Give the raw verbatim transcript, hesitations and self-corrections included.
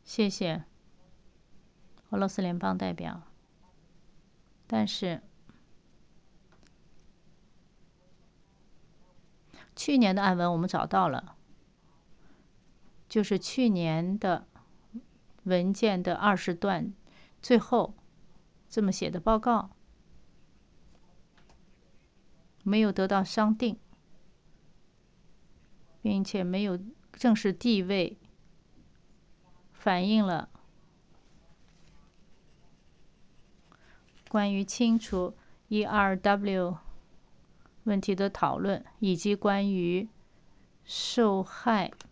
谢谢俄罗斯联邦代表。但是去年的案文我们找到了，就是去年的文件的二十段最后这么写的报告，没有得到商定，并且没有正式地位，反映了关于清除 E R W 问题的讨论，以及关于受害